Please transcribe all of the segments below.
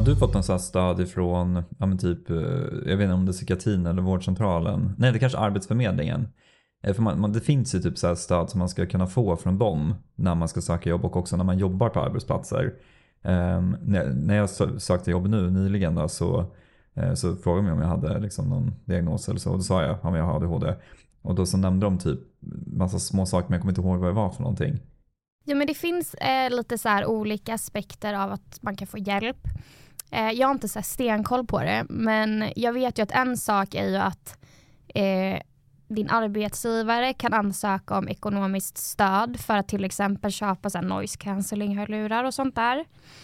du fått någon sån här stöd ifrån, ja men typ, jag vet inte om det är psykiatrin eller vårdcentralen? Nej, det är kanske Arbetsförmedlingen. För det finns ju typ så här stöd som man ska kunna få från dem när man ska söka jobb och också när man jobbar på arbetsplatser. När jag sökte jobb nu nyligen då, så frågade de mig om jag hade liksom någon diagnos eller så. Och då sa jag, ja men jag har ADHD. Och då så nämnde de typ massa små saker, men jag kommer inte ihåg vad det var för någonting. Ja, men det finns lite så här olika aspekter av att man kan få hjälp. Jag har inte så här stenkoll på det, men jag vet ju att en sak är ju att din arbetsgivare kan ansöka om ekonomiskt stöd för att till exempel köpa så här noise cancelling-hörlurar och sånt där.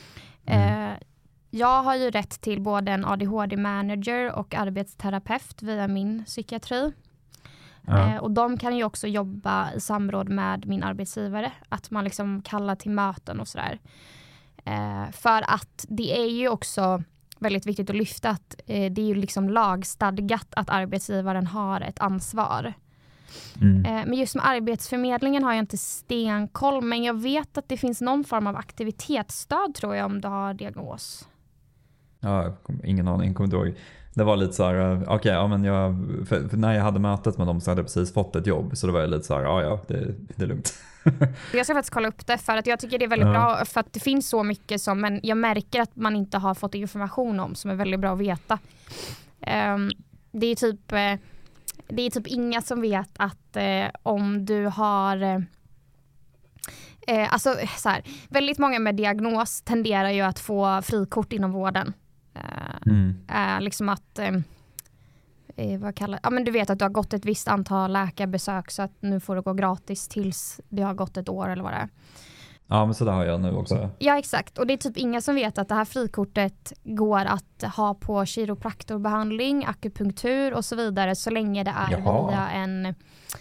Jag har ju rätt till både en ADHD-manager och arbetsterapeut via min psykiatri. Ja. Och de kan ju också jobba i samråd med min arbetsgivare. Att man liksom kallar till möten och sådär. För att det är ju också väldigt viktigt att lyfta att det är ju liksom lagstadgat att arbetsgivaren har ett ansvar. Men just med Arbetsförmedlingen har jag inte stenkoll, men jag vet att det finns någon form av aktivitetsstöd tror jag om du har diagnos. Ja, ingen aning, kommer inte ihåg. Det var lite så här, okej, ja men för när jag hade mötet med dem så hade jag precis fått ett jobb. Så då var jag lite så här, ja det är lugnt. Jag ska faktiskt kolla upp det för att jag tycker det är väldigt bra för att det finns så mycket som men jag märker att man inte har fått information om som är väldigt bra att veta. Det är typ inga som vet att om du har alltså så här, väldigt många med diagnos tenderar ju att få frikort inom vården. Liksom att vad kallar, ja men du vet att du har gått ett visst antal läkarbesök så att nu får du gå gratis tills det har gått ett år eller vad det är. Ja men så där har jag nu också. Ja exakt, och det är typ inga som vet att det här frikortet går att ha på kiropraktorbehandling, akupunktur och så vidare så länge det är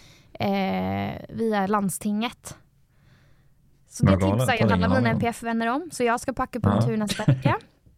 via landstinget. Så det tipsar jag alla mina NPF-vänner om. Så jag ska på akupunktur nästa vecka.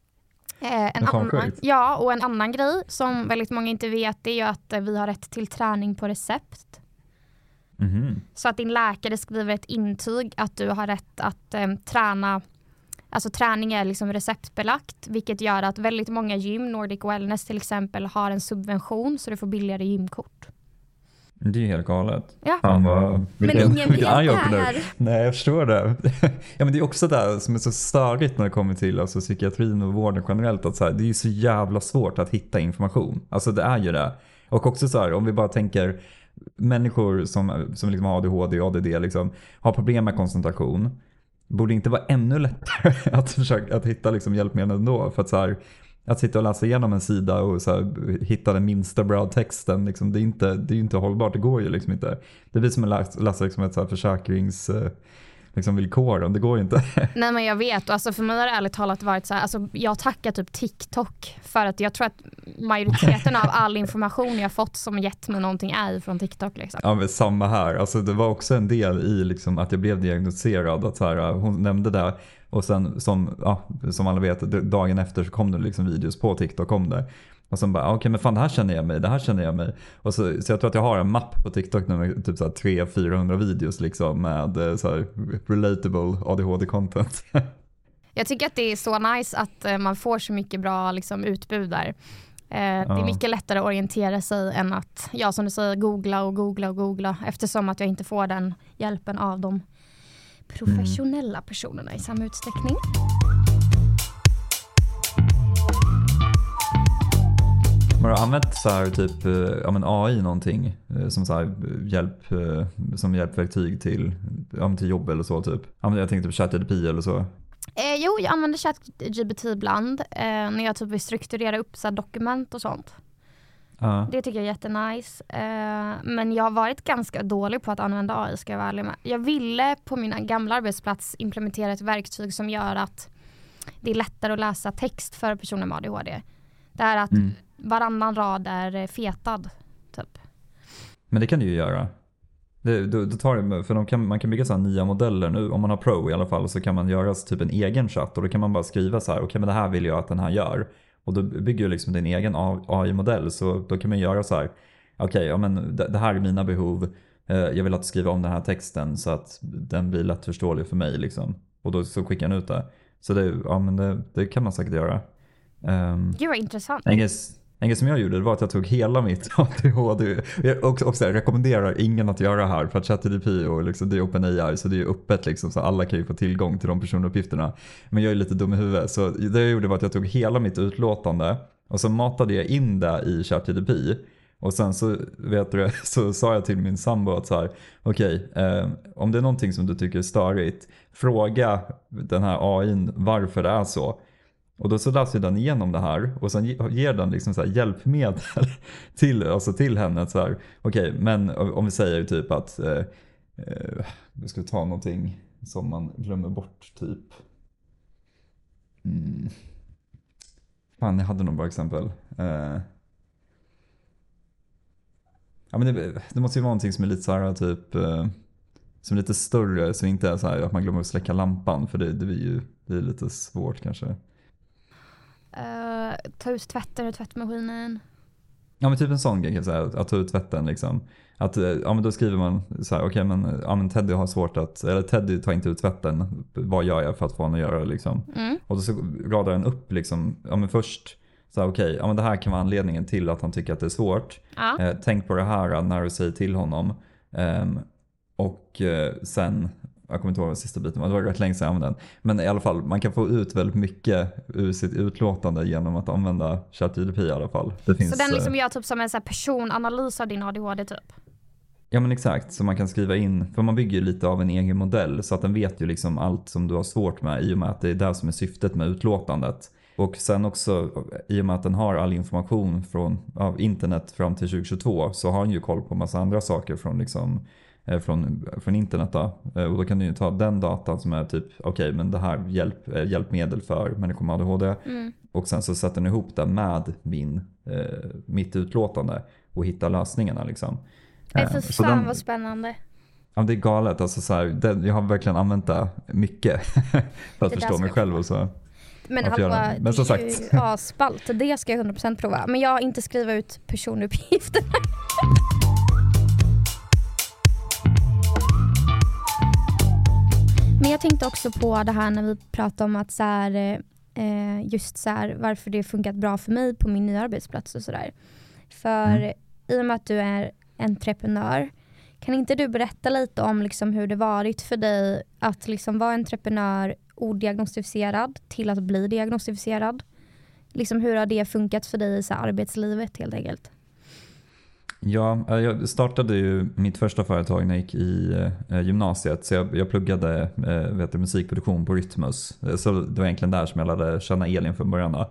Och en annan grej som väldigt många inte vet är ju att vi har rätt till träning på recept. Så att din läkare skriver ett intyg att du har rätt att träna. Alltså träning är liksom receptbelagt, vilket gör att väldigt många gym, Nordic Wellness till exempel, har en subvention så du får billigare gymkort. Det är ju helt galet. Ja. Men ingen vet det här. Nej, jag förstår det. Ja, men det är också det som är så störigt när det kommer till alltså, psykiatrin och vården generellt. Att så här, det är ju så jävla svårt att hitta information. Alltså det är ju det. Och också så här, om vi bara tänker människor som liksom har ADHD och ADD liksom, har problem med koncentration. Borde inte vara ännu lättare att försöka att hitta liksom, hjälpmedel ändå. För att så här, att sitta och läsa igenom en sida och så här, hitta den minsta brödtexten, liksom, det är ju inte hållbart, det går ju liksom inte. Det blir som att läsa liksom ett så här liksom villkoren, det går ju inte. Nej men jag vet, och alltså för mig har det ärligt talat varit så här, alltså jag tackar typ TikTok för att jag tror att majoriteten av all information jag fått som gett mig någonting är från TikTok liksom. Ja men samma här, alltså det var också en del i liksom att jag blev diagnostiserad, att så här, hon nämnde det och sen som alla vet dagen efter så kom det liksom videos på TikTok om det. Och sen bara, okej, men fan det här känner jag mig. Och så jag tror att jag har en mapp på TikTok nu med typ så här 300-400 videos liksom med så här relatable ADHD-content. Jag tycker att det är så nice att man får så mycket bra liksom, utbud där. Det är mycket lättare att orientera sig än att, som du säger, googla eftersom att jag inte får den hjälpen av de professionella personerna i samma utsträckning. Har du använt så här typ AI någonting som så här som hjälpverktyg till jobb eller så typ? Jag tänkte på ChatGPT eller så. Jo, jag använder ChatGPT ibland när jag typ vill strukturera upp så här dokument och sånt. Det tycker jag är jättenice. Men jag har varit ganska dålig på att använda AI, ska jag vara ärlig med. Jag ville på min gamla arbetsplats implementera ett verktyg som gör att det är lättare att läsa text för personer med ADHD. Det är att varannan rad är fetad, typ. Men det kan du ju göra. Det tar det, för man kan bygga så här nya modeller nu. Om man har Pro i alla fall så kan man göra typ en egen chatt. Och då kan man bara skriva så här, okej, men det här vill jag att den här gör. Och då bygger du liksom din egen AI-modell. Så då kan man göra så här, okej, men det här är mina behov. Jag vill att du skriver om den här texten så att den blir lättförståelig för mig liksom. Och då så skickar den ut det. Så det kan man säkert göra. Gud vad intressant. En grej som jag gjorde, det var att jag tog hela mitt ADHD. Och jag rekommenderar ingen att göra här, för att ChatGPT och liksom, det är OpenAI, så det är öppet liksom, så alla kan ju få tillgång till de personuppgifterna. Men jag är lite dum i huvudet, så det jag gjorde var att jag tog hela mitt utlåtande och så matade jag in det i ChatGPT. Och sen så, så sa jag till min sambo att så här, okej, om det är någonting som du tycker är störigt, fråga den här AI:n varför det är så. Och då så läser den igenom det här och sen ger den liksom så här hjälpmedel till henne. Så här, okej, men om vi säger typ att vi ska ta någonting som man glömmer bort typ. Fan, jag hade någon bra exempel. Ja, men det måste ju vara någonting som är lite så här typ som är lite större, så inte är så här att man glömmer att släcka lampan, för det är lite svårt kanske. Ta ut tvätten ur tvättmaskinen. Ja, men typ en sån grej kan jag säga, att ta ut tvätten liksom. Att, ja, men då skriver man så här, okej, men Teddy har svårt att, eller Teddy tar inte ut tvätten, vad gör jag för att få honom att göra det liksom. Och då så radar den upp liksom, ja men först så här, okej, ja men det här kan vara anledningen till att han tycker att det är svårt. Tänk på det här när du säger till honom. Och sen, jag kommer inte ihåg vad sista biten var, det var rätt länge sedan jag använde den. Men i alla fall, man kan få ut väldigt mycket ur sitt utlåtande genom att använda ChatGPT i alla fall. Det finns, så den liksom gör typ som en så här personanalys av din ADHD typ? Ja men exakt, så man kan skriva in, för man bygger lite av en egen modell så att den vet ju liksom allt som du har svårt med, i och med att det är det som är syftet med utlåtandet. Och sen också, i och med att den har all information av internet fram till 2022, så har den ju koll på massa andra saker från liksom från internet då. Och då kan du ju ta den datan som är typ, okej, men det här hjälpmedel för människor med ADHD. Och sen så sätter den ihop det med mitt utlåtande och hittar lösningarna liksom. För fan vad spännande. Ja, det är galet. Alltså, så här, jag har verkligen använt det mycket för att förstå mig själv och så. Men som sagt. Ja, spalt. Det ska jag 100% prova. Men jag har inte skrivit ut personuppgifter. Men jag tänkte också på det här när vi pratade om att så här, just så här, varför det funkat bra för mig på min nya arbetsplats och sådär. För i och med att du är entreprenör, kan inte du berätta lite om liksom hur det varit för dig att liksom vara entreprenör odiagnostificerad till att bli diagnostificerad? Liksom hur har det funkat för dig i så här arbetslivet helt enkelt? Ja, jag startade ju mitt första företag när jag gick i gymnasiet. Så jag pluggade musikproduktion på Rytmus. Så det var egentligen där som jag lärde känna Elin från början då.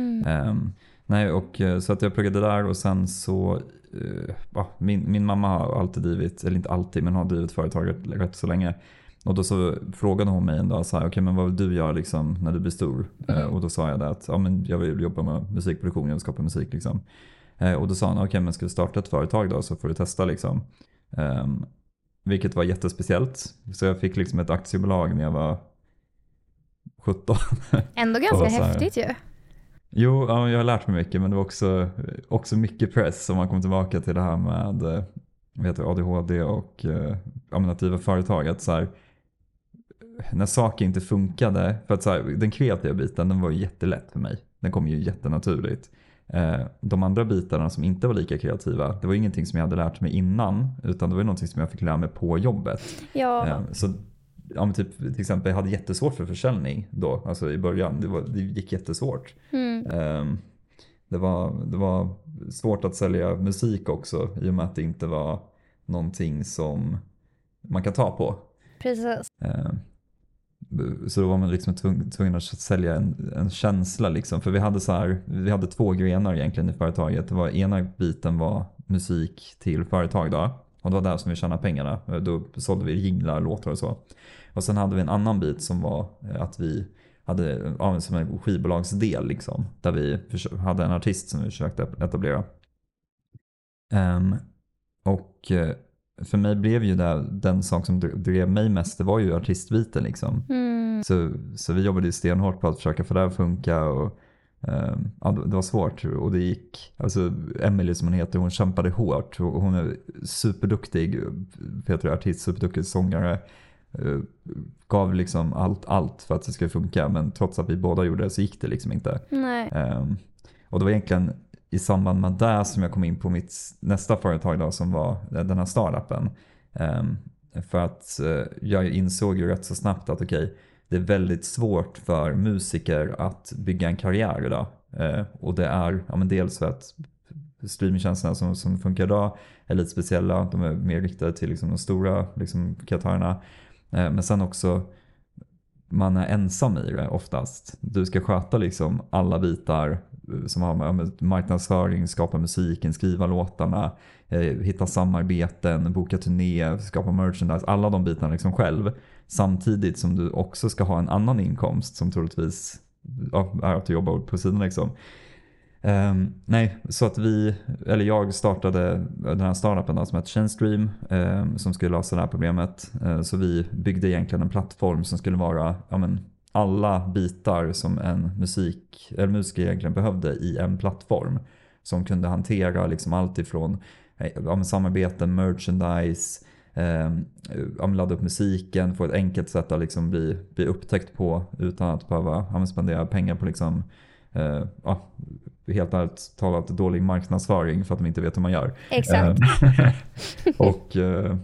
Så att jag pluggade där och sen så min mamma har alltid drivit, eller inte alltid, men har drivit företaget rätt så länge. Och då så frågade hon mig en dag så här, okej, men vad vill du göra liksom när du blir stor? Och då sa jag det att men jag vill jobba med musikproduktion, jag vill skapa musik liksom. Och då sa han, okej, men ska du starta ett företag då så får du testa liksom. Vilket var jättespeciellt. Så jag fick liksom ett aktiebolag när jag var 17. Ändå ganska häftigt ju. Jo, ja, jag har lärt mig mycket, men det var också mycket press om man kommer tillbaka till det här med ADHD och att driva företaget. Så här, när saker inte funkade, för att så här, den kreativa biten, den var ju jättelätt för mig. Den kom ju jättenaturligt. De andra bitarna som inte var lika kreativa, det var ingenting som jag hade lärt mig innan, utan det var någonting som jag fick lära mig på jobbet. Ja. Så typ, till exempel, jag hade jättesvårt för försäljning då, alltså i början, det gick jättesvårt. Det var svårt att sälja musik också, i och med att det inte var någonting som man kan ta på. Precis. Så då var man liksom tvungen att sälja en känsla liksom. För vi hade 2 grenar egentligen i företaget. Det var, ena biten var musik till företag då. Och det var där som vi tjänade pengarna. Då sålde vi jinglar, låtar och så. Och sen hade vi en annan bit som var att vi hade som en skivbolagsdel liksom. Där vi hade en artist som vi försökte etablera. Och för mig blev ju den sak som drev mig mest, det var ju artistbiten liksom. Så vi jobbade ju stenhårt på att försöka få det att funka, och det var svårt, och det gick. Alltså Emily som hon heter, hon kämpade hårt, och hon är superduktig, Peter artist, superduktig sångare. gav liksom allt för att det skulle funka, men trots att vi båda gjorde det så gick det liksom inte. Nej. Och det var egentligen i samband med det som jag kom in på mitt nästa företag då, som var den här startupen. För att jag insåg ju rätt så snabbt att det är väldigt svårt för musiker att bygga en karriär idag. Och det är dels för att streamingtjänsterna som funkar idag är lite speciella. De är mer riktade till liksom de stora liksom kreatörerna. Men sen också, man är ensam i det oftast. Du ska sköta liksom alla bitar som har med marknadsföring, skapa musiken, skriva låtarna, hitta samarbeten, boka turné, skapa merchandise, alla de bitarna liksom själv. Samtidigt som du också ska ha en annan inkomst som troligtvis är att du jobbar på sidan liksom. Så att jag startade den här startupen som heter Chainstream, som skulle lösa det här problemet. Så vi byggde egentligen en plattform som skulle vara alla bitar som en musiker egentligen behövde i en plattform, som kunde hantera liksom allt ifrån samarbeten, merchandise, ladda upp musiken, få ett enkelt sätt att liksom bli upptäckt på utan att behöva spendera pengar på liksom helt ärligt talat dålig marknadsföring för att de inte vet hur man gör. Exakt. Och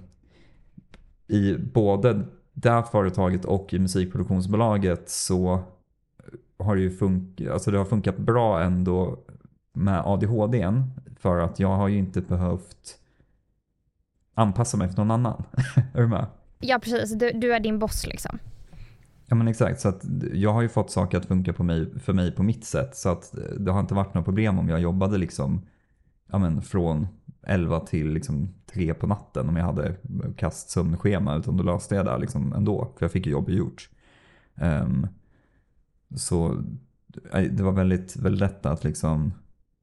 i både det här företaget och i musikproduktionsbolaget så har det ju det har funkat bra ändå med ADHD:n, för att jag har ju inte behövt anpassa mig efter någon annan. Är du med? Ja, precis. Du är din boss liksom. Ja, men exakt. Så att jag har ju fått saker att funka för mig på mitt sätt. Så att det har inte varit något problem om jag jobbade liksom, från 11 till liksom 3 på natten om jag hade kast sömnschema, utan då löste jag det liksom ändå. För jag fick ju jobbet gjort. Så det var väldigt, väldigt lätt att liksom...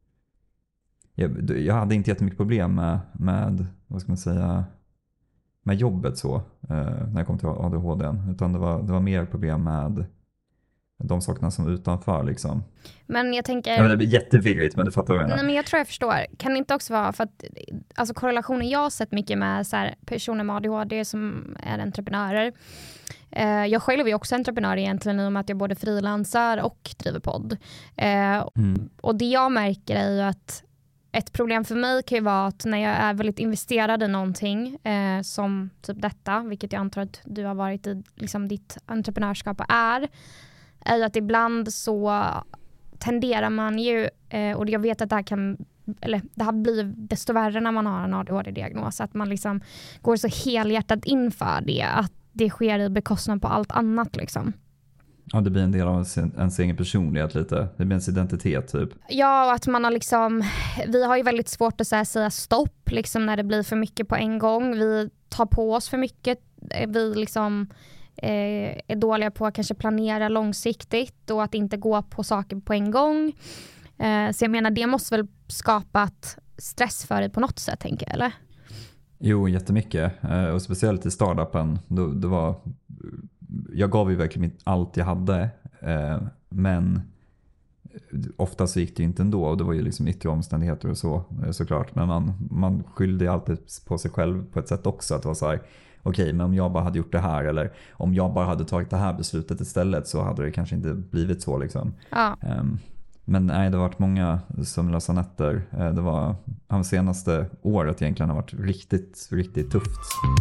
Jag hade inte jättemycket problem med vad ska man säga, med jobbet så när jag kom till ADHD, utan det var mer problem med de sakerna som utanför liksom. Men jag tänker... det blir jättevirrigt, men du fattar vad jag menar. Nej, men jag tror jag förstår. Kan det inte också vara för att alltså korrelationen jag har sett mycket med så här, personer med ADHD som är entreprenörer. Jag själv är också entreprenör egentligen, i och med att jag både frilansar och driver podd. Och det jag märker är ju att ett problem för mig kan ju vara att när jag är väldigt investerad i någonting som typ detta, vilket jag antar att du har varit i liksom ditt entreprenörskap är ju att ibland så tenderar man ju, och jag vet att det här blir desto värre när man har en ADHD-diagnos, att man liksom går så helhjärtat inför det, att det sker i bekostnad på allt annat liksom. Ja, det blir en del av ens egen personlighet lite. Det blir ens identitet typ. Ja, och att man har liksom... Vi har ju väldigt svårt att säga stopp liksom, när det blir för mycket på en gång. Vi tar på oss för mycket. Vi liksom är dåliga på att kanske planera långsiktigt och att inte gå på saker på en gång. Så jag menar, det måste väl skapat stress för dig på något sätt, tänker jag, eller? Jo, jättemycket. Och speciellt i startupen. Det var... Jag gav ju verkligen allt jag hade, men ofta så gick det inte ändå, och det var ju liksom yttre omständigheter och såklart, men man skyllde ju alltid på sig själv på ett sätt också, att det var så här: okej, men om jag bara hade gjort det här, eller om jag bara hade tagit det här beslutet istället, så hade det kanske inte blivit så liksom. Ja. Men nej, det har varit många sömnlösa nätter. Det var senaste året egentligen har varit riktigt, riktigt tufft.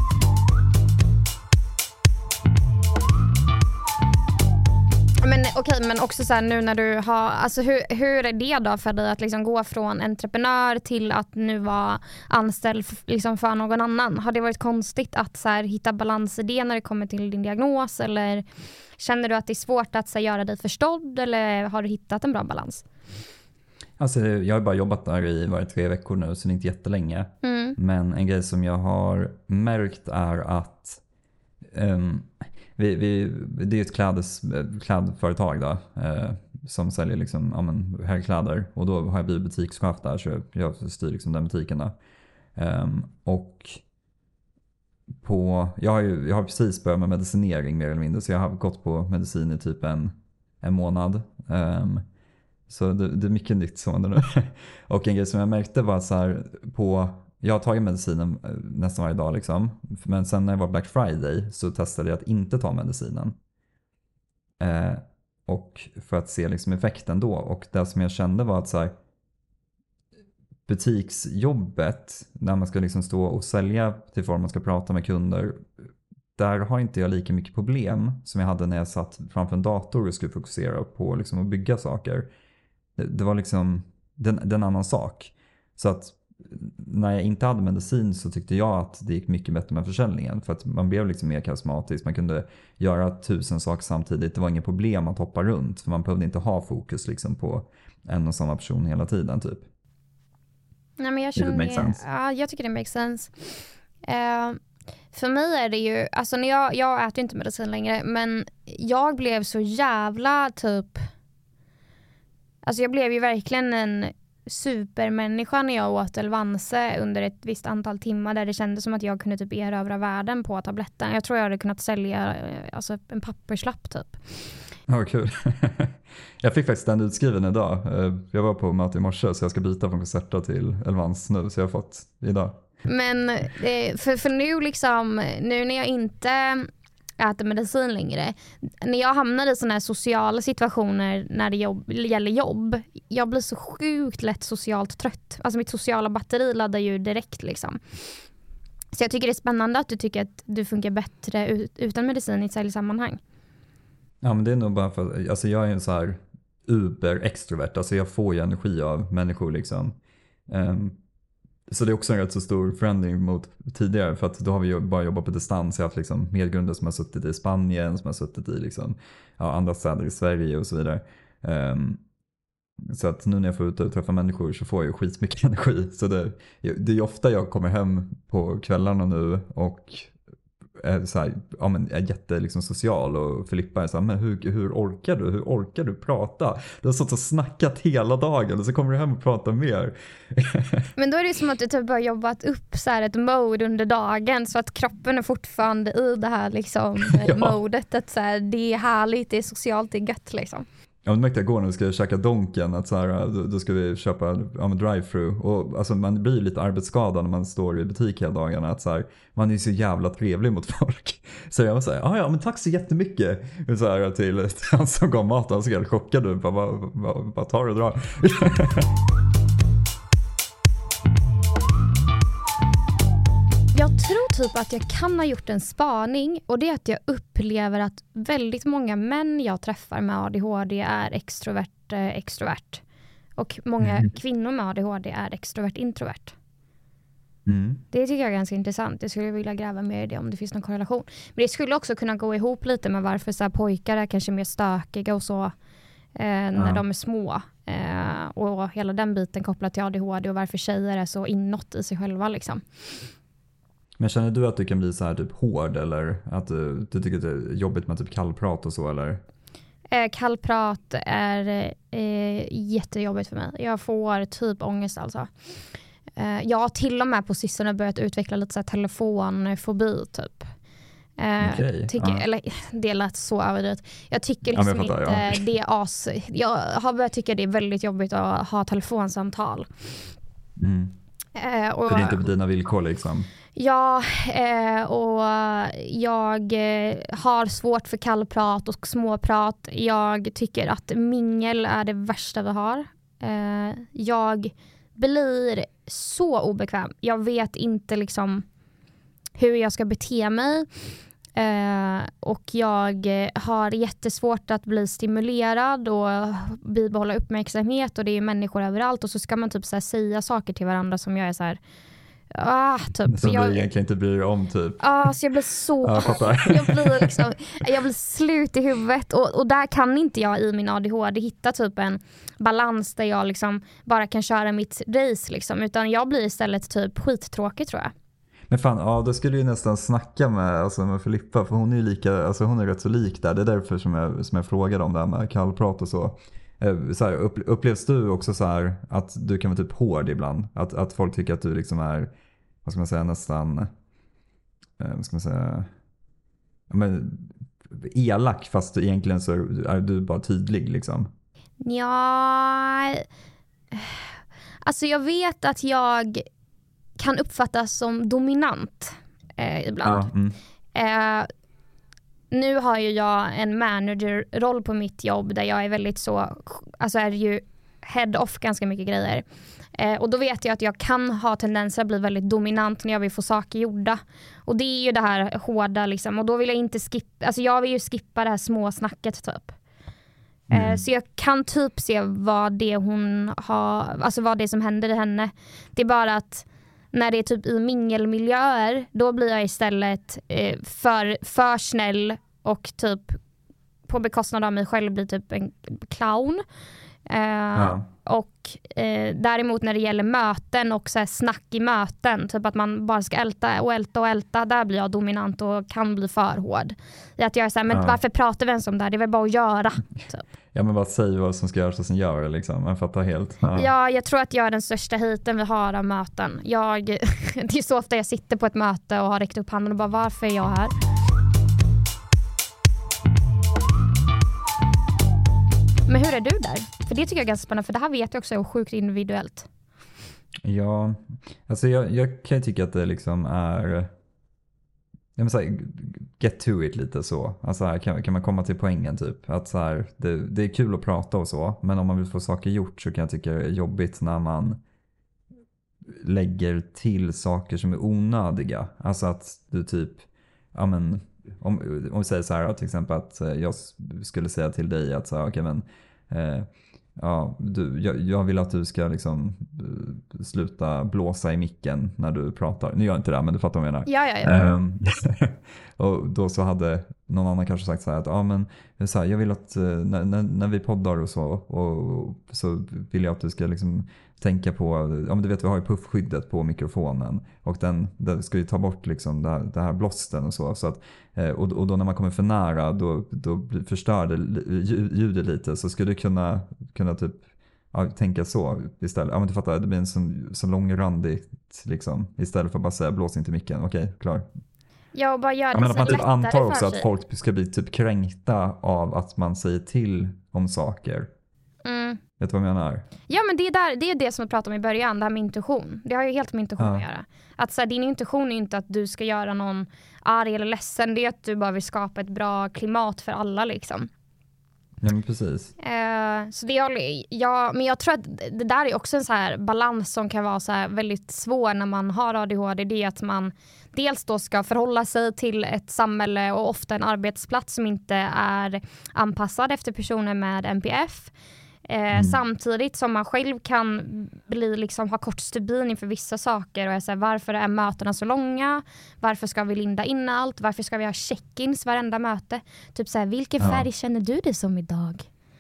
Men okej, men också så här, nu när du har, alltså hur är det då för dig att liksom gå från entreprenör till att nu vara anställd liksom för någon annan? Har det varit konstigt att så här, hitta balans i det när det kommer till din diagnos, eller känner du att det är svårt att så här, göra dig förstådd, eller har du hittat en bra balans? Alltså, jag har bara jobbat där i 3 veckor nu, så det är inte jättelänge. Men en grej som jag har märkt är att det är ett klädföretag då, som säljer liksom, herrkläder, och då har jag blivit butikschef där, så jag styr liksom den butiken då. Och jag har precis börjat med medicinering mer eller mindre, så jag har gått på medicin i typ en månad. Så det är mycket nytt sådant nu. Och en grej som jag märkte var så här, jag har tagit medicinen nästan varje dag liksom. Men sen när det var Black Friday så testade jag att inte ta medicinen. Och för att se liksom effekten då. Och det som jag kände var att så här, butiksjobbet, när man ska liksom stå och sälja till folk, man ska prata med kunder, där har inte jag lika mycket problem som jag hade när jag satt framför en dator och skulle fokusera på liksom att bygga saker. Det var liksom den annan sak. Så att när jag inte hade medicin så tyckte jag att det gick mycket bättre med försäljningen. För att man blev liksom mer karismatisk. Man kunde göra 1000 saker samtidigt. Det var inget problem att hoppa runt. För man behövde inte ha fokus liksom på en och samma person hela tiden typ. Nej, men jag tycker det makes sense. För mig är det ju, alltså när jag äter inte medicin längre, men jag blev så jävla typ, alltså jag blev ju verkligen en supermänniska när jag åt Elvanse under ett visst antal timmar, där det kändes som att jag kunde typ erövra världen på tabletten. Jag tror jag hade kunnat sälja alltså en papperslapp typ. Ja, kul. Jag fick faktiskt den utskriven idag. Jag var på möte i morse så jag ska byta från Concerta till Elvans nu, så jag har fått idag. Men för nu liksom, nu när jag inte äter medicin längre, när jag hamnar i såna här sociala situationer när det gäller jobb, jag blir så sjukt lätt socialt trött. Alltså mitt sociala batteri laddar ju direkt liksom. Så jag tycker det är spännande att du tycker att du funkar bättre utan medicin i ett säljsammanhang. Ja, men det är nog bara för, alltså jag är en så här uber-extrovert, alltså jag får ju energi av människor liksom. Så det är också en rätt så stor förändring mot tidigare, för att då har vi ju bara jobbat på distans. Jag har haft liksom medgrunder som har suttit i Spanien, som har suttit i liksom, andra städer i Sverige och så vidare. Så att nu när jag får ut och träffa människor så får jag ju skitmycket energi. Så det är ofta jag kommer hem på kvällarna nu och är så här, ja, men är jätte liksom social, och Filippa är så här, men hur orkar du prata? Du har stått och snackat hela dagen och så kommer du hem och pratar mer. Men då är det som att du typ har jobbat upp så här ett mode under dagen, så att kroppen är fortfarande i det här liksom modet, att så här, det är härligt, det är socialt, det är gött liksom. Ja, det märkte jag igår när vi ska käka Donken, att så här, då ska vi köpa drive-thru, och alltså man blir lite arbetsskadad när man står i butik hela dagarna, att så här, man är så jävla trevlig mot folk. Så jag var så här, ja men tack så jättemycket, så här, till han som gav mat, han så helt chockad, du bara tar och drar. Jag tror typ att jag kan ha gjort en spaning, och det är att jag upplever att väldigt många män jag träffar med ADHD är extrovert. Och många kvinnor med ADHD är extrovert-introvert. Det tycker jag är ganska intressant. Jag skulle vilja gräva mer i det om det finns någon korrelation. Men det skulle också kunna gå ihop lite med varför så här, pojkar är kanske mer stökiga och så när de är små. Och hela den biten kopplat till ADHD, och varför tjejer är så inåt i sig själva liksom. Men känner du att du kan bli så här typ hård, eller att du tycker att det är jobbigt med typ kallprat och så, eller? Kallprat är jättejobbigt för mig. Jag får typ ångest alltså. Jag har till och med på sistone börjat utveckla lite så här telefonfobi typ. Eller det lät så överdrivet. Jag tycker liksom det är jag har börjat tycka det är väldigt jobbigt att ha telefonsamtal. Och det är inte på dina villkor liksom. Ja, och jag har svårt för kallprat och småprat. Jag tycker att mingel är det värsta vi har. Jag blir så obekväm. Jag vet inte liksom hur jag ska bete mig. Och jag har jättesvårt att bli stimulerad och bibehålla uppmärksamhet, och det är människor överallt, och så ska man typ så här säga saker till varandra som jag är så här typ. Som du egentligen inte bryr om typ. Så jag blir så jag blir slut i huvudet, och där kan inte jag i min ADHD hitta typ en balans där jag liksom bara kan köra mitt race liksom, utan jag blir istället typ skittråkig tror jag. Men fan, då skulle jag nästan snacka med Filippa, för hon är ju lika, alltså hon är rätt så lik där. Det är därför som jag frågade om det här med kallprat och så. Så här, upplevs du också så här att du kan vara typ hård ibland? Att folk tycker att du liksom är, vad ska man säga, nästan, vad ska man säga, men elak, fast egentligen så är du bara tydlig liksom? Ja, alltså jag vet att jag kan uppfattas som dominant ibland. Nu har ju jag en managerroll på mitt jobb där jag är väldigt så, alltså är ju head off ganska mycket grejer. Och då vet jag att jag kan ha tendenser att bli väldigt dominant när jag vill få saker gjorda. Och det är ju det här hårda liksom. Och då vill jag inte skippa, alltså jag vill ju skippa det här små snacket typ. Så jag kan typ se vad det hon har, alltså vad det som händer i henne. Det är bara att när det är typ i mingelmiljöer, då blir jag istället för snäll och typ på bekostnad av mig själv blir typ en clown. Och däremot när det gäller möten och så här snack i möten, typ att man bara ska älta, där blir jag dominant och kan bli för hård. I att jag är så här, men varför pratar vi ens om det? Det är väl bara att göra. Typ. Ja, men bara säg vad som ska göras och sen gör det liksom. Man fattar helt. Ja, jag tror att jag är den största hiten vi har av möten. Det är så ofta jag sitter på ett möte och har räckt upp handen och bara, varför är jag här? Men hur är du där? För det tycker jag är ganska spännande, för det här vet jag också är sjukt individuellt. Ja, alltså jag kan ju tycka att det liksom är, jag menar så här, get to it lite så. Alltså här kan man komma till poängen typ. Att så här, det är kul att prata och så, men om man vill få saker gjort så kan jag tycka det är jobbigt när man lägger till saker som är onödiga. Alltså att du typ, ja men, om vi säger så här till exempel att jag skulle säga till dig att så här, okej, men jag vill att du ska liksom sluta blåsa i micken när du pratar. Nu gör jag inte det, men du fattar vad jag menar. Ja. Och då så hade någon annan kanske sagt så här att men så här, jag vill att när vi poddar och så vill jag att du ska liksom tänka på, men du vet vi har ju puffskyddet på mikrofonen och den ska ju ta bort liksom det här blåsten och så att och då när man kommer för nära då förstör det ljudet lite, så skulle du kunna typ tänka så istället. Ja, men du fattar, det blir en så långrandigt liksom, istället för att bara säga blås inte micken. Okej, klar. Ja, och bara gör det men att man typ antar också för att folk ska bli typ kränkta av att man säger till om saker. Vet du vad jag menar? Ja, men det är det som jag pratade om i början, det här med intuition. Det har ju helt med intuition att göra. Att så här, din intuition är inte att du ska göra någon arg eller ledsen. Det är att du bara vill skapa ett bra klimat för alla liksom. Ja, men precis. Så men jag tror att det där är också en så här balans som kan vara så här väldigt svår när man har ADHD. Det är att man dels då ska förhålla sig till ett samhälle och ofta en arbetsplats som inte är anpassad efter personer med NPF. Samtidigt som man själv kan ha kort stubin inför vissa saker och är så här, varför är mötena så långa? Varför ska vi linda in allt? Varför ska vi ha check-ins varenda möte? Typ så här, vilken färg känner du dig som idag?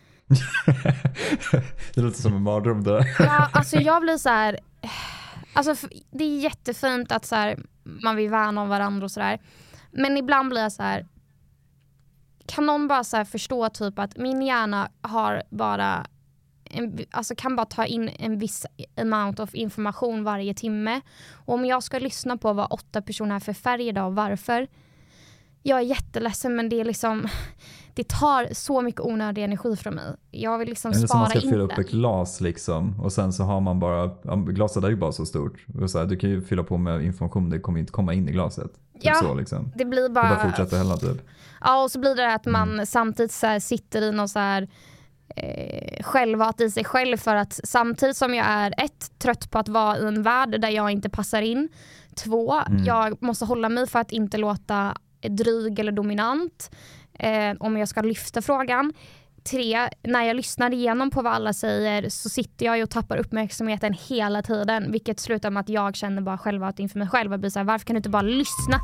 Det låter som en mardröm där. Ja, alltså jag blir så här, alltså det är jättefint att så här, man vill värna om varandra och så där. Men ibland blir jag så här, kan någon bara så här förstå typ att min hjärna har bara kan bara ta in en viss amount of information varje timme. Och om jag ska lyssna på vad 8 personer är för färg idag och varför. Jag är jätteledsen, men det är liksom, det tar så mycket onödig energi från mig. Jag vill liksom spara in det. Man ska fylla upp ett glas liksom, och sen så har man bara, glaset är ju bara så stort. Och så här, du kan ju fylla på med information, det kommer inte komma in i glaset. Ja, så, liksom. Det blir bara fortsätter hälla typ. Ja, och så blir det att man samtidigt så här sitter i någon så här självhat i sig själv, för att samtidigt som jag är trött på att vara i en värld där jag inte passar in, 2, jag måste hålla mig för att inte låta dryg eller dominant om jag ska lyfta frågan. 3, när jag lyssnar igenom på vad alla säger så sitter jag och tappar uppmärksamheten hela tiden, vilket slutar med att jag känner bara självhat inför mig själv och blir så här, varför kan du inte bara lyssna?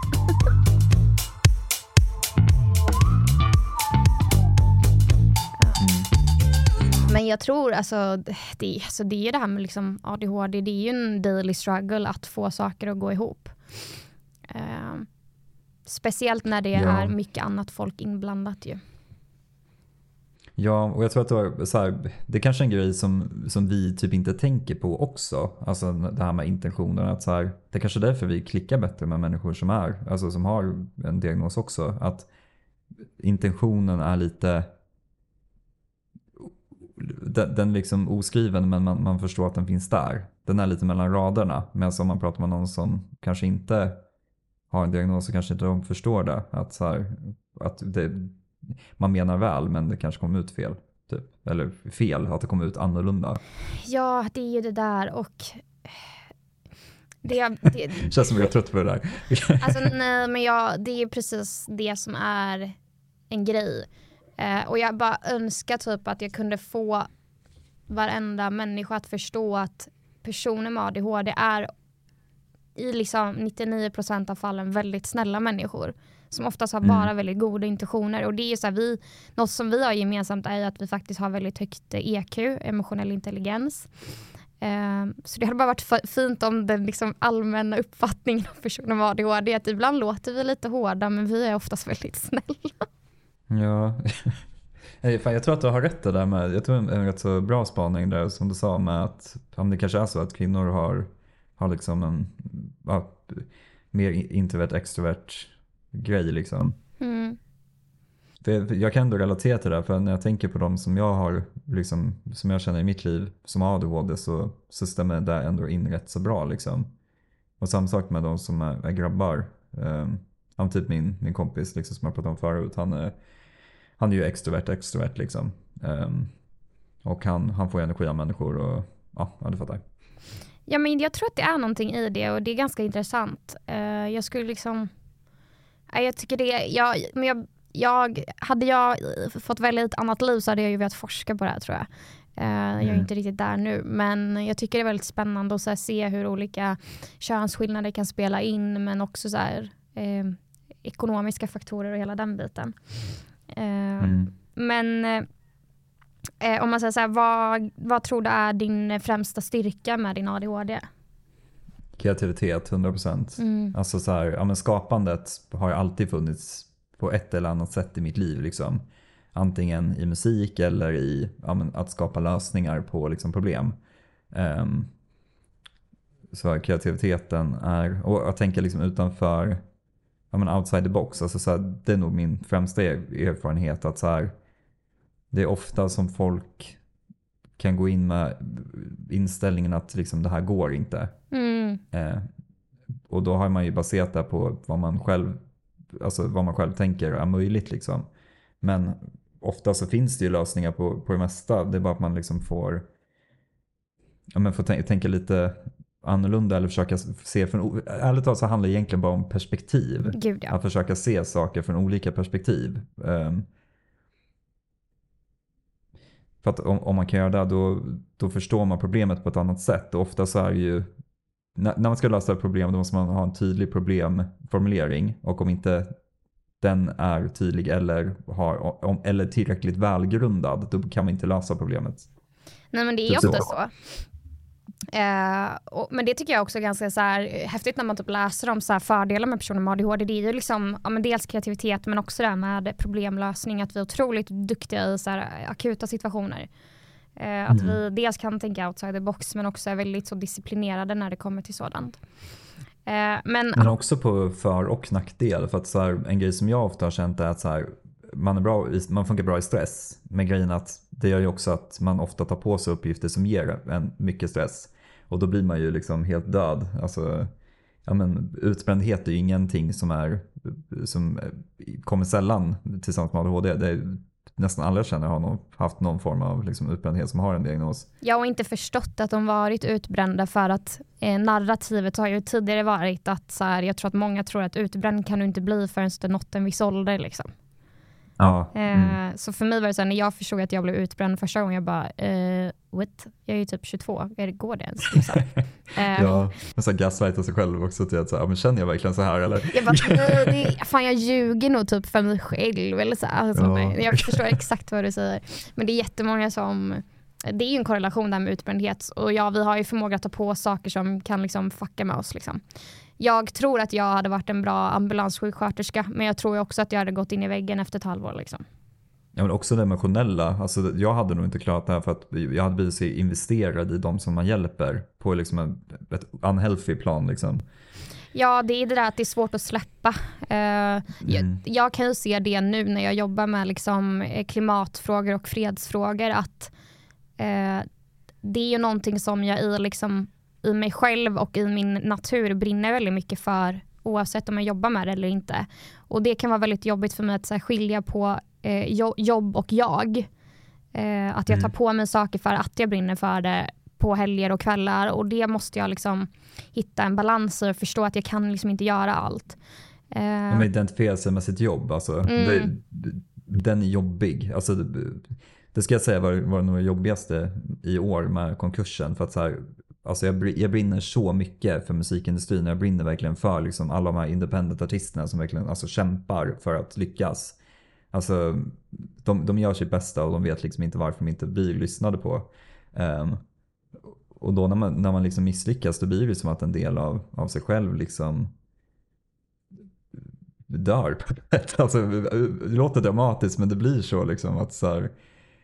Men jag tror alltså det är det här med liksom ADHD, det är ju en daily struggle att få saker att gå ihop. Speciellt när det är mycket annat folk inblandat ju. Ja, och jag tror att det är kanske en grej som vi typ inte tänker på också. Alltså det här med intentionen. Att så här, det är kanske därför vi klickar bättre med människor som har en diagnos också. Att intentionen är lite den liksom oskriven, men man förstår att den finns där. Den är lite mellan raderna. Men om man pratar med någon som kanske inte har en diagnos så kanske inte de förstår det. Att, så här, man menar väl men det kanske kommer ut fel. Typ. Eller fel, att det kommer ut annorlunda. Ja, det är ju det där och det känns som jag är trött på det där. alltså nej, men det är ju precis det som är en grej. Och jag bara önskar typ att jag kunde få varenda människa att förstå att personer med ADHD är i liksom 99% av fallen väldigt snälla människor som oftast har bara väldigt goda intentioner. Och det är så här, något som vi har gemensamt är att vi faktiskt har väldigt högt EQ, emotionell intelligens. Så det hade bara varit fint om den liksom allmänna uppfattningen av personer med ADHD att ibland låter vi lite hårda men vi är oftast väldigt snälla. Ja, jag tror att du har rätt det där med, jag tror en rätt så bra spaning där som du sa med att om det kanske är så att kvinnor har liksom en mer introvert extrovert grej liksom. För jag kan ändå relatera till det, för när jag tänker på dem som jag har liksom, som jag känner i mitt liv som har ADHD så stämmer det ändå in rätt så bra liksom. Och samma sak med de som är grabbar. Typ min kompis liksom, som jag pratade om förut, han är ju extrovert liksom. Och han får energi av människor och ja, du fattar. Ja, men jag tror att det är någonting i det och det är ganska intressant. Jag skulle liksom jag tycker det hade jag fått välja ett annat liv så hade jag ju velat forska på det här, tror jag. Jag är inte riktigt där nu, men jag tycker det är väldigt spännande att så här, se hur olika könsskillnader kan spela in, men också så här, ekonomiska faktorer och hela den biten. Men om man säger så här, vad tror du är din främsta styrka med din ADHD? Kreativitet, 100%. Alltså så här, ja, men skapandet har alltid funnits på ett eller annat sätt i mitt liv liksom. Antingen i musik eller i att skapa lösningar på liksom, problem. Så kreativiteten är, och jag tänker liksom utanför, outside the box, alltså så här, det är nog min främsta erfarenhet att så här, det är ofta som folk kan gå in med inställningen att liksom, det här går inte. Och då har man ju baserat det på vad man själv tänker är möjligt liksom. Men ofta så finns det ju lösningar på det mesta. Det är bara att man liksom får tänka lite annorlunda eller försöka se från, ärligt talat så handlar det egentligen bara om perspektiv. Gud, ja. Att försöka se saker från olika perspektiv. För att om man kan göra det då förstår man problemet på ett annat sätt. Och ofta så är det ju när man ska lösa ett problem då måste man ha en tydlig problemformulering, och om inte den är tydlig eller tillräckligt välgrundad, då kan man inte lösa problemet. Nej, men det är ofta så. Men det tycker jag också är ganska så här, häftigt när man typ läser om så här fördelar med personer med ADHD. Det är ju liksom, men dels kreativitet men också det här med problemlösning, att vi är otroligt duktiga i så här akuta situationer. Att vi dels kan tänka outside the box men också är väldigt så disciplinerade när det kommer till sådant. Men också på för- och nackdel, för att så här, en grej som jag ofta har känt är att så här, man funkar bra i stress, med grejen att det gör ju också att man ofta tar på sig uppgifter som ger en mycket stress, och då blir man ju liksom helt död. Alltså, utbrändhet är ju ingenting som kommer sällan tillsammans med ADHD. Det är nästan alla jag känner har haft någon form av liksom utbrändhet som har en diagnos. Jag har inte förstått att de varit utbrända, för att narrativet har ju tidigare varit att så här, jag tror att många tror att utbränd kan du inte bli förrän du nått en viss ålder liksom. Ja. Så för mig var det så här, när jag förstod att jag blev utbränd första gången, jag bara what? Jag är ju typ 22, går det ens? Liksom. Ja, men så gaslighta sig själv också till att så här, men känner jag verkligen så här eller? Jag bara, jag ljuger nog typ för mig själv eller så här. Alltså, jag förstår exakt vad du säger. Men det är jättemånga som, det är ju en korrelation där med utbrändhet, och vi har ju förmåga att ta på saker som kan liksom fucka med oss liksom. Jag tror att jag hade varit en bra ambulanssjuksköterska, men jag tror också att jag hade gått in i väggen efter ett halvår liksom. Ja, men också det emotionella. Alltså, jag hade nog inte klarat det här, för att jag hade blivit så investerad i de som man hjälper på liksom ett unhealthy plan liksom. Ja, det är det där att det är svårt att släppa. Jag kan ju se det nu när jag jobbar med liksom klimatfrågor och fredsfrågor, att det är ju någonting som jag i mig själv och i min natur brinner väldigt mycket för, oavsett om jag jobbar med det eller inte. Och det kan vara väldigt jobbigt för mig att så här, skilja på jobb och jag. Att jag tar på mig saker för att jag brinner för det på helger och kvällar, och det måste jag liksom hitta en balans i och förstå att jag kan liksom inte göra allt. Man identifierar sig med sitt jobb, alltså. Den är jobbig. Alltså, det ska jag säga var nog det jobbigaste i år med konkursen, för att så här, alltså jag brinner så mycket för musikindustrin. Jag brinner verkligen för liksom alla de här independent-artisterna som verkligen alltså kämpar för att lyckas. Alltså de gör sitt bästa och de vet liksom inte varför de inte blir lyssnade på. Och då när man liksom misslyckas, då blir det som att en del av sig själv liksom dör. Alltså, det låter dramatiskt, men det blir så liksom att så här,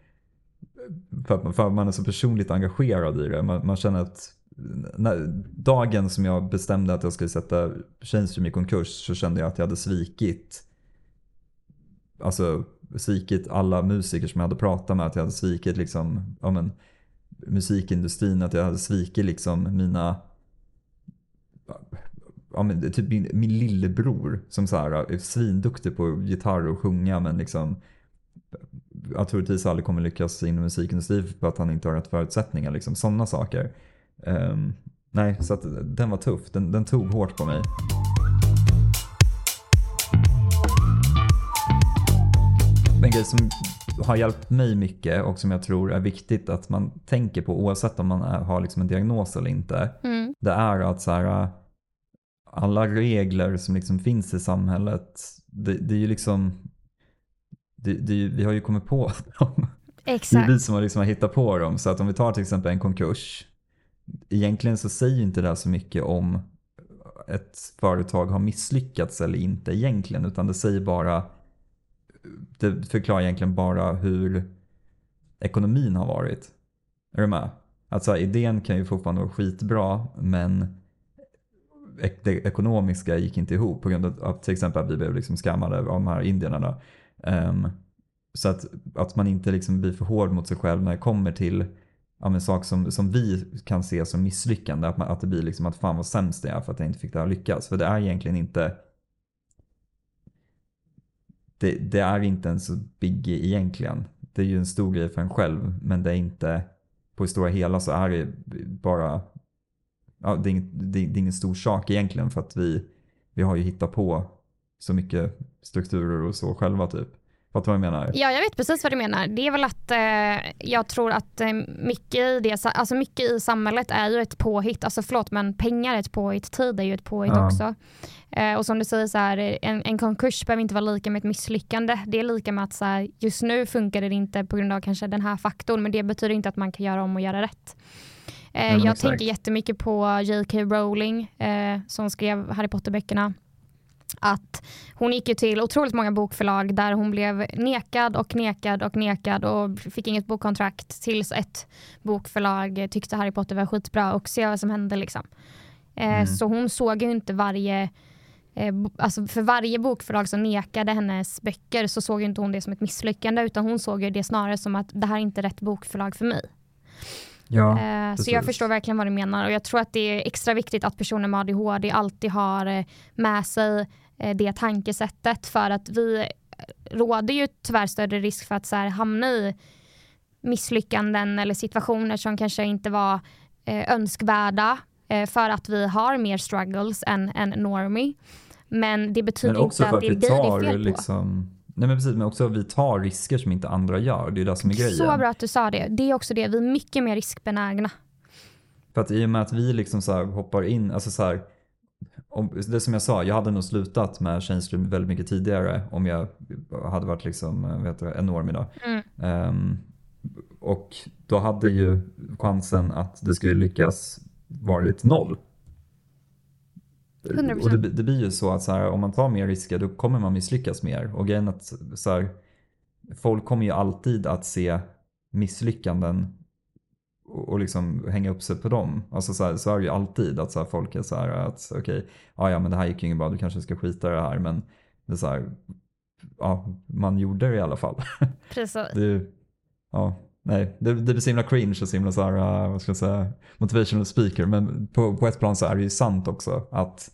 för man är så personligt engagerad i det. Man känner att dagen som jag bestämde att jag skulle sätta Chainstream i konkurs, så kände jag att jag hade svikit alla musiker som jag hade pratat med, att jag hade svikit liksom, musikindustrin, att jag hade svikit liksom mina typ min lillebror som så här är svinduktig på gitarr och sjunga, men liksom jag troligtvis aldrig kommer lyckas inom musikindustrin för att han inte har rätt förutsättningar, liksom sådana saker. Nej, så att den var tuff, den tog hårt på mig. En grej som har hjälpt mig mycket och som jag tror är viktigt att man tänker på, oavsett om man har liksom en diagnos eller inte, det är att så här, alla regler som liksom finns i samhället, det är ju liksom vi har ju kommit på dem. Exakt. Det är vi som har hittat på dem. Så att om vi tar till exempel en konkurs, egentligen så säger inte det så mycket om ett företag har misslyckats eller inte egentligen, utan det förklarar egentligen bara hur ekonomin har varit. Är du med? Alltså idén kan ju fortfarande vara skitbra, men det ekonomiska gick inte ihop på grund av till exempel att vi blev liksom skammade av de här indierna. Så att man inte liksom blir för hård mot sig själv när det kommer till saker som vi kan se som misslyckande. Att det blir liksom att fan vad sämst det är för att jag inte fick det här lyckas. För det är egentligen inte det är inte en så big egentligen. Det är ju en stor grej för en själv, men det är inte, på det stora hela så är det bara, det är ingen stor sak egentligen, för att vi har ju hittat på så mycket strukturer och så själva typ. Vad tror du menar? Ja, jag vet precis vad du menar. Det är väl att jag tror att mycket i samhället är ju ett påhitt. Alltså men pengar är ett påhitt, tid är ju ett påhitt också. Och som du säger så här, en konkurs behöver inte vara lika med ett misslyckande. Det är lika med att så här, just nu funkar det inte på grund av kanske den här faktorn, men det betyder inte att man kan göra om och göra rätt. Jag tänker jättemycket på J.K. Rowling som skrev Harry Potter-böckerna. Att hon gick ju till otroligt många bokförlag där hon blev nekad och fick inget bokkontrakt, tills ett bokförlag tyckte Harry Potter var skitbra och se vad som hände liksom. Så hon såg ju inte för varje bokförlag som nekade hennes böcker, så såg ju inte hon det som ett misslyckande, utan hon såg ju det snarare som att det här är inte rätt bokförlag för mig. Ja, så jag förstår verkligen vad du menar, och jag tror att det är extra viktigt att personer med ADHD alltid har med sig det tankesättet, för att vi råder ju tyvärr större risk för att så här, hamna i misslyckanden eller situationer som kanske inte var önskvärda, för att vi har mer struggles än normie. Men det betyder inte att det är fel på. Liksom, nej men precis, men också vi tar risker som inte andra gör. Det är det som är grejen. Så bra att du sa det. Det är också det. Vi är mycket mer riskbenägna. För att i och med att vi liksom så här hoppar in, alltså så här, det som jag sa, jag hade nog slutat med Chainstream väldigt mycket tidigare om jag hade varit liksom, en normie då. Och då hade ju chansen att det skulle lyckas varit 0. 100%. Och det blir ju så att så här, om man tar mer risker, då kommer man misslyckas mer. Och grejen att så här, folk kommer ju alltid att se misslyckanden och liksom hänga upp sig på dem. Alltså så är det ju alltid att så här, folk är så här att okej, ja men det här gick ju inget bra, du kanske ska skita i det här, men det är så här, ja, man gjorde det i alla fall. Precis. Nej, det blir så himla cringe och så himla så här, vad ska jag säga, motivational speaker. Men på ett plan så är det ju sant också att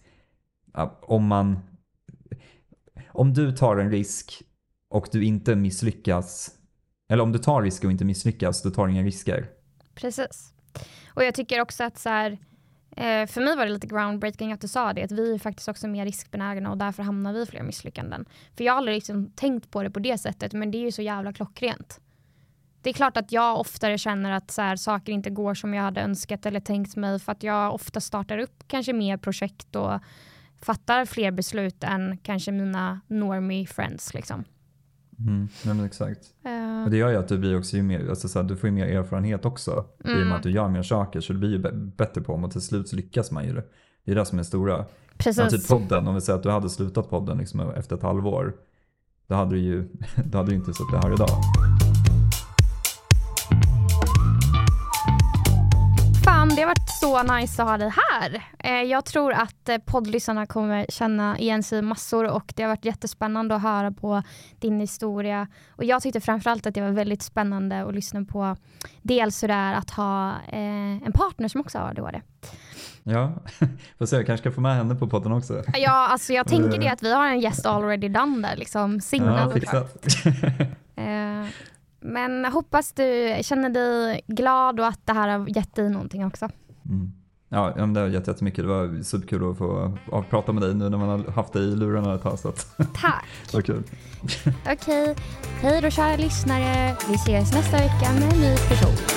om du tar en risk och du inte misslyckas, eller om du tar risker och inte misslyckas, då tar du inga risker. Precis. Och jag tycker också att så här, för mig var det lite groundbreaking att du sa det, att vi är faktiskt också mer riskbenägna och därför hamnar vi i fler misslyckanden. För jag har aldrig liksom tänkt på det på det sättet, men det är ju så jävla klockrent. Det är klart att jag oftare känner att så här, saker inte går som jag hade önskat eller tänkt mig, för att jag ofta startar upp kanske mer projekt och fattar fler beslut än kanske mina normie friends liksom. Ja, men exakt. Och det gör ju att du blir också ju mer, alltså så här, du får ju mer erfarenhet också i och med att du gör mer saker, så du blir ju bättre på dem och till slut så lyckas man ju det. Det är det som är stora. Precis. Typ podden, om vi säger att du hade slutat podden liksom efter ett halvår, då hade du inte suttit här idag. Fan, det har varit så nice att ha dig här. Jag tror att poddlyssnarna kommer känna igen sig massor och det har varit jättespännande att höra på din historia. Och jag tyckte framförallt att det var väldigt spännande att lyssna på dels hur det är att ha en partner som också har ADHD. Ja, får se, jag kanske ska få med henne på podden också. Ja, alltså jag tänker det att vi har en gäst already done där, liksom signad. Ja, fixat. Men hoppas du känner dig glad och att det här har gett dig någonting också. Ja, men det har gett jättemycket. Det var superkul att få prata med dig nu när man har haft dig i lurarna ett tag. Tack. Det var kul. Okej, hej då kära lyssnare. Vi ses nästa vecka med en ny person.